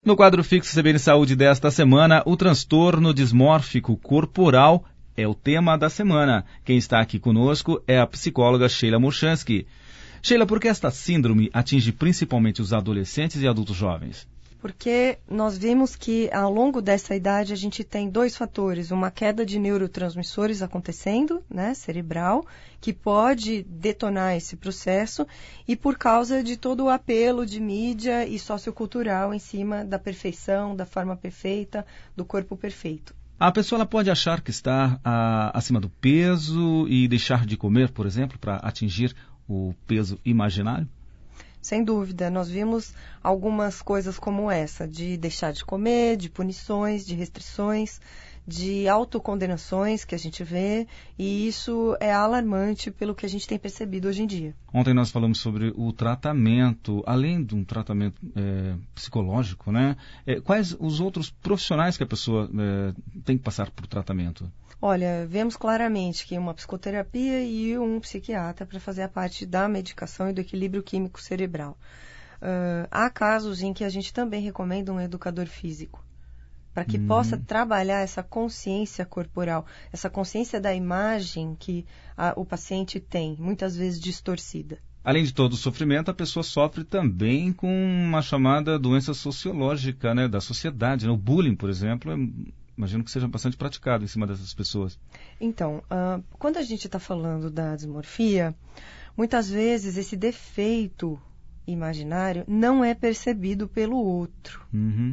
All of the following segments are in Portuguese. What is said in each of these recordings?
No quadro fixo CBN Saúde desta semana, o transtorno dismórfico corporal é o tema da semana. Quem está aqui conosco é a psicóloga Sheila Murchanski. Sheila, por que esta síndrome atinge principalmente os adolescentes e adultos jovens? Porque nós vimos que ao longo dessa idade a gente tem dois fatores, uma queda de neurotransmissores acontecendo, cerebral, que pode detonar esse processo, e por causa de todo o apelo de mídia e sociocultural em cima da perfeição, da forma perfeita, do corpo perfeito. A pessoa ela pode achar que está acima do peso e deixar de comer, por exemplo, para atingir o peso imaginário? Sem dúvida, nós vimos algumas coisas como essa, de deixar de comer, de punições, de restrições, de autocondenações que a gente vê, e isso é alarmante pelo que a gente tem percebido hoje em dia. Ontem nós falamos sobre o tratamento, além de um tratamento psicológico, quais os outros profissionais que a pessoa tem que passar por tratamento? Olha, vemos claramente que uma psicoterapia e um psiquiatra para fazer a parte da medicação e do equilíbrio químico cerebral. Há casos em que a gente também recomenda um educador físico, para que possa trabalhar essa consciência corporal, essa consciência da imagem que o paciente tem, muitas vezes distorcida. Além de todo o sofrimento, a pessoa sofre também com uma chamada doença sociológica, da sociedade. O bullying, por exemplo, imagino que seja bastante praticado em cima dessas pessoas. Então, quando a gente está falando da dismorfia, muitas vezes esse defeito imaginário não é percebido pelo outro.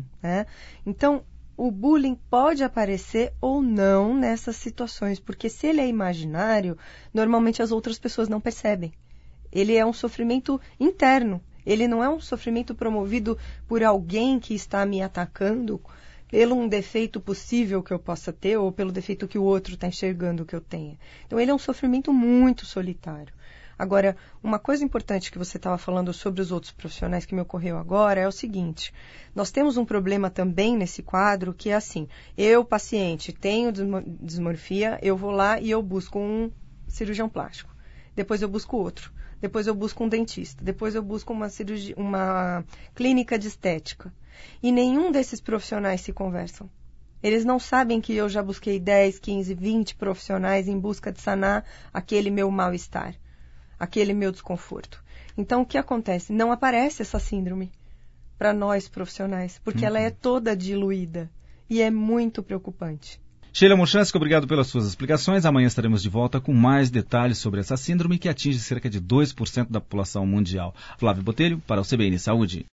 Então, o bullying pode aparecer ou não nessas situações, porque se ele é imaginário, normalmente as outras pessoas não percebem. Ele é um sofrimento interno, ele não é um sofrimento promovido por alguém que está me atacando pelo um defeito possível que eu possa ter ou pelo defeito que o outro está enxergando que eu tenha. Então, ele é um sofrimento muito solitário. Agora, uma coisa importante que você estava falando sobre os outros profissionais que me ocorreu agora é o seguinte: nós temos um problema também nesse quadro que é assim, eu, paciente, tenho dismorfia, eu vou lá e eu busco um cirurgião plástico, depois eu busco outro, depois eu busco um dentista, depois eu busco uma clínica de estética. E nenhum desses profissionais se conversam. Eles não sabem que eu já busquei 10, 15, 20 profissionais em busca de sanar aquele meu mal-estar, aquele meu desconforto. Então, o que acontece? Não aparece essa síndrome para nós profissionais, porque ela é toda diluída e é muito preocupante. Sheila Murchanski, obrigado pelas suas explicações. Amanhã estaremos de volta com mais detalhes sobre essa síndrome que atinge cerca de 2% da população mundial. Flávio Botelho, para o CBN Saúde.